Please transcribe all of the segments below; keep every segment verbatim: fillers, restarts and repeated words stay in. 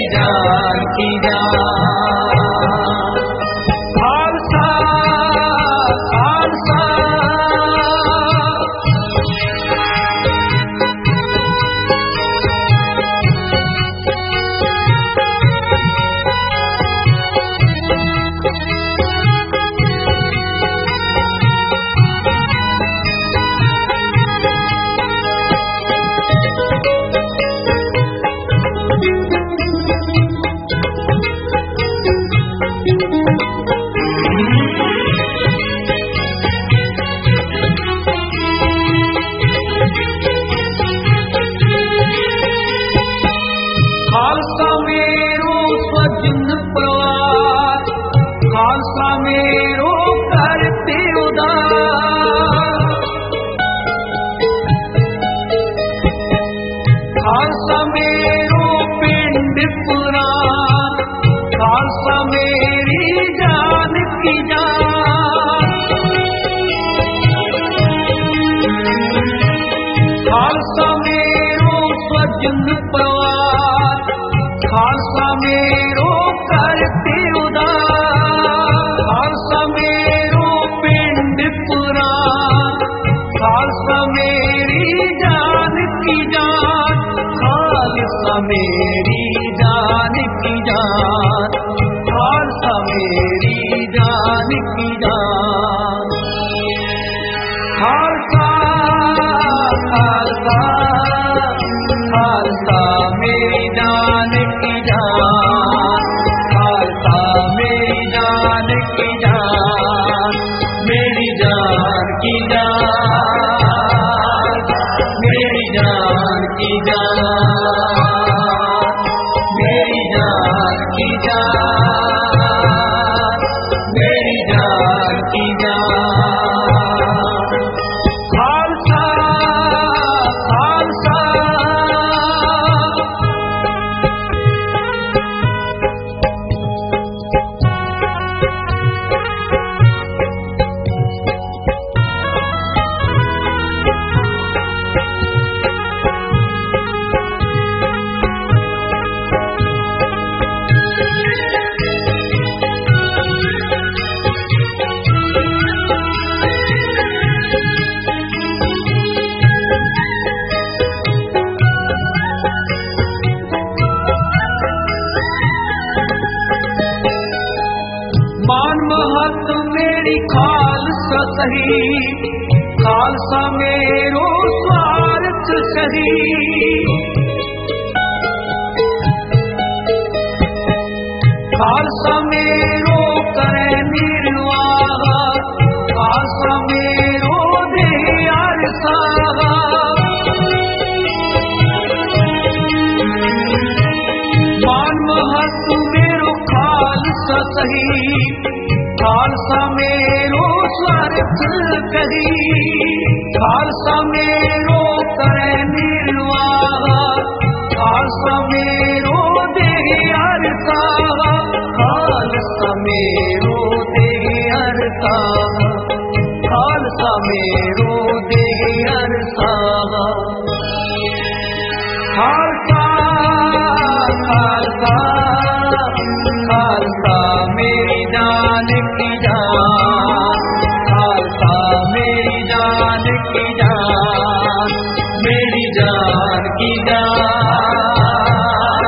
मेरी जान की जान। खालसा खालसा खालसा मेरो स्वजन प्रवास, खालसा मेरो करते उदार, खालसा मेरो पिंड पुराण, खालसा मेरी जान की जान। खालसा मेरो स्वजन प्रवास, खालसा मेरो करते उदार, खालसा मेरो पिंड पुराण, खालसा मेरी जान की जान। खालसा मेरी जान की जान, खालसा मेरी जान की जान। खालसा खालसा खालसा मेरी जान की जान, खालसा मेरी जान की जान। मेरी जान की जान, मेरी जान की जान, मेरी जान की जान, मेरी जान की जान। खालसा खालसा मान महत मेरी खालसा सही, खालसा मेरो स्वार्थ सही। खालसा मेरो करे निर्वाह, खालसा मेरो दे अरसाह। मान महत मेरो खालसा सही, खालसा मेरो स्वार्थ कही। खालसा मेरो करे निर्वाह, खालसा मेरो दे अरसाह। खालसा मेरो दे अरसाह, खालसा मेरो दे अरसाह। खालसा खालसा खालसा मेरी जान की जान, खालसा मेरी जान की जान। मेरी जान की जान,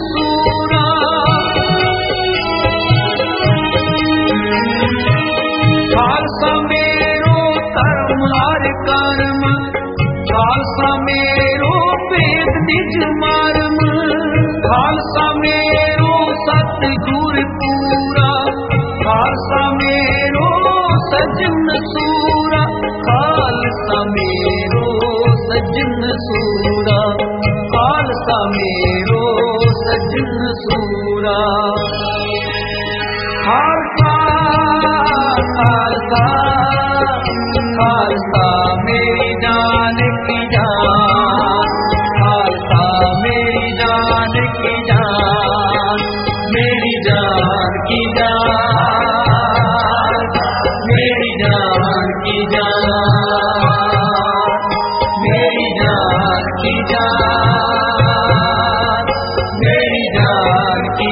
सूरा। खालसा मेरो धर्म हर कर्म, खालसा मेरो वेद निज मर्म, खालसा मेरो सतगुर पूरा, खालसा मेरो सजन सूरा, खालसा मेरो सजन सूरा, खालसा मेरो सजन सूरा। खालसा खालसा खालसा मेरी जान की जान, खालसा मेरी जान की जान, मेरी जान की जान, मेरी जान की जान, मेरी जान की जान, मेरी जान की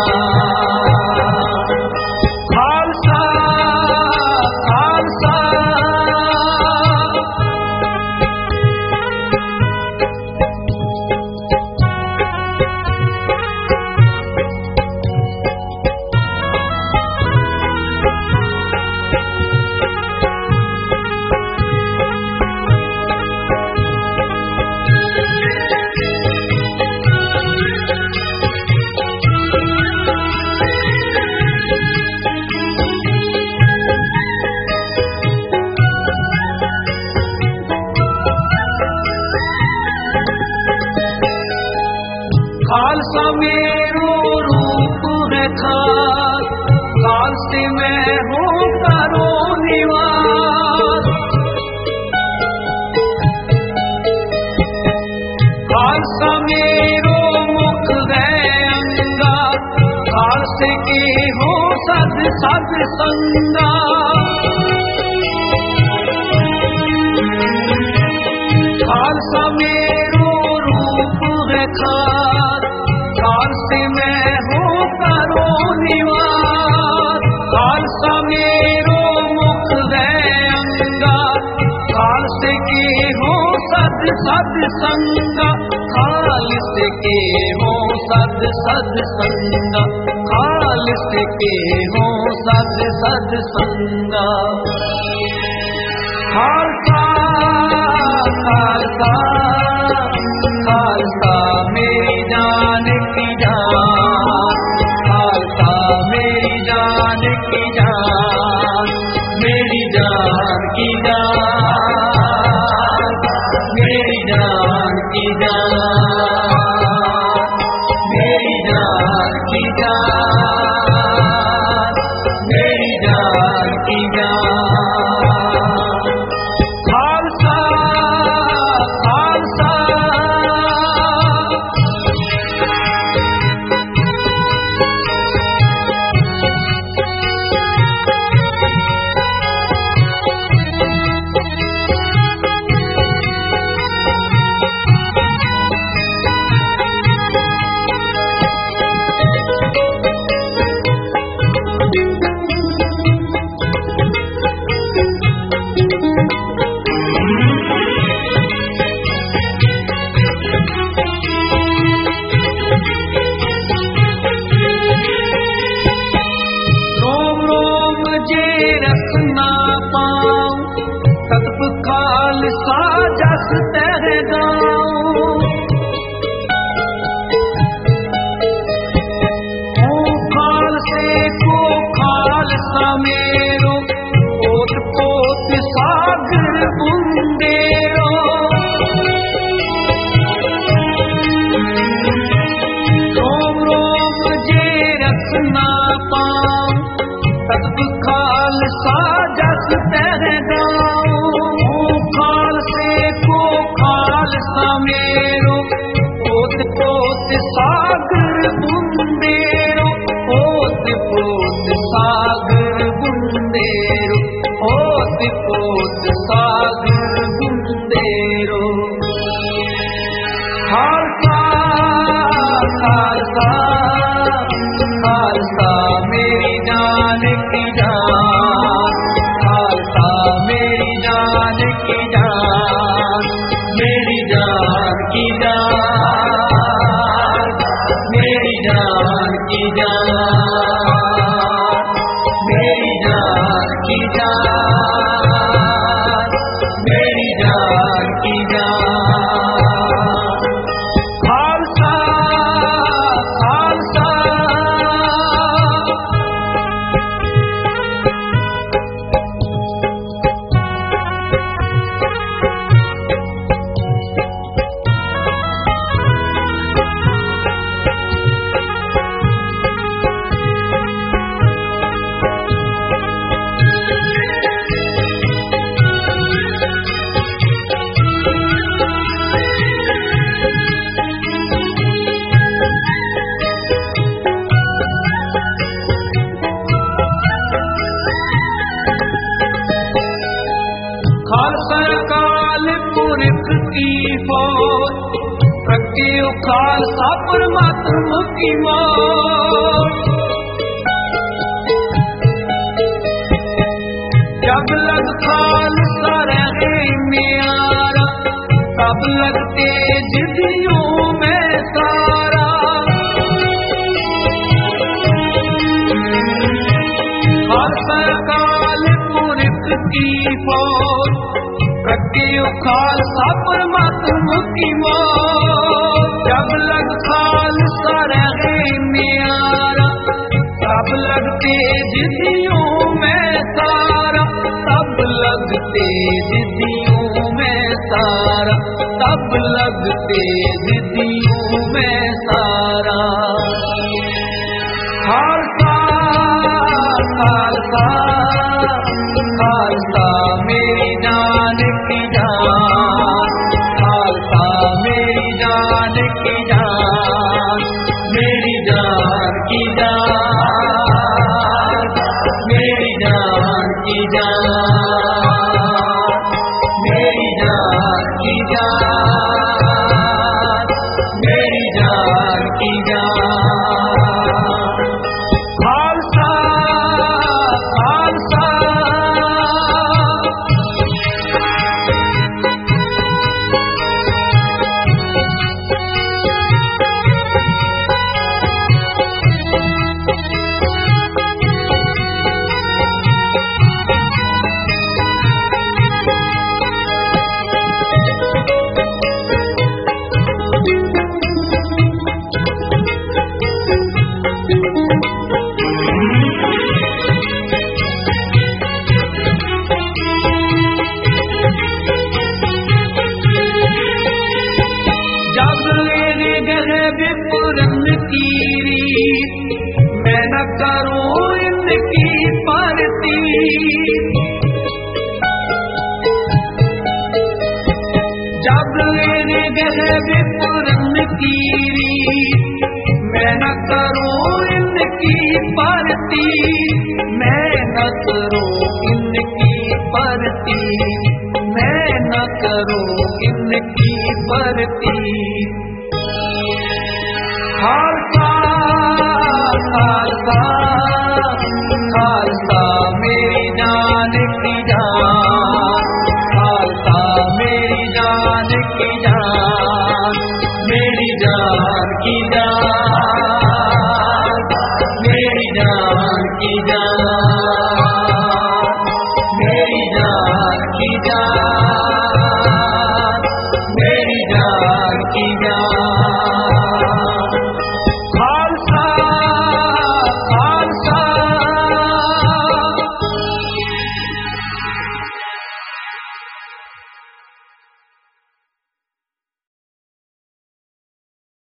जान। खालसा खालसा खालसा मेरो रूप है खास, खालसे मैं हूँ करो निवास। खालसा मेरो मुख है अंगा, खालसे के हो सद सद संगा। खालसा मेरो रूप है खास, खालसे मैं हूँ करो निवास। खालसा मेरो मुख है अंगा, खालसे के हो सद सद संगा, खालसे के हो सद सद संगा, खालसे के हो सद सद संगा। खालसा खालसा खालसा मेरी जान की जान, खालसा मेरी जान की जान, मेरी जान की जान, मेरी जान की जान, मेरी जान की जान, मेरी जान की जान। खालसा खालसा जान, मेरी जान की जान, मेरी जान की जान। खालसा खालसा खालसा काल पुरख की फौज, प्रगटियो खालसा परमात्मा की मौज। जब लग खालसा रहे म्यारा, तब लगते जिदियों में सारा। खालसा काल पुरख की फौज, प्रगटियो खालसा परमात्मा की मौज। जब लग खालसा रहे म्यारा, तब लगते जिदियों में सारा, तब लगते जिदियों में सारा, तब लगते जिदियों में सारा। खालसा खालसा खालसा मेरी जान की जान, खालसा मेरी जान की जान, मेरी जान की जान, मेरी जान की जान, मेरी जान की जान, मेरी जान की जान। खालसा खालसा मैं न करूं इनकी परती। जब मेरे गहरे पुरन की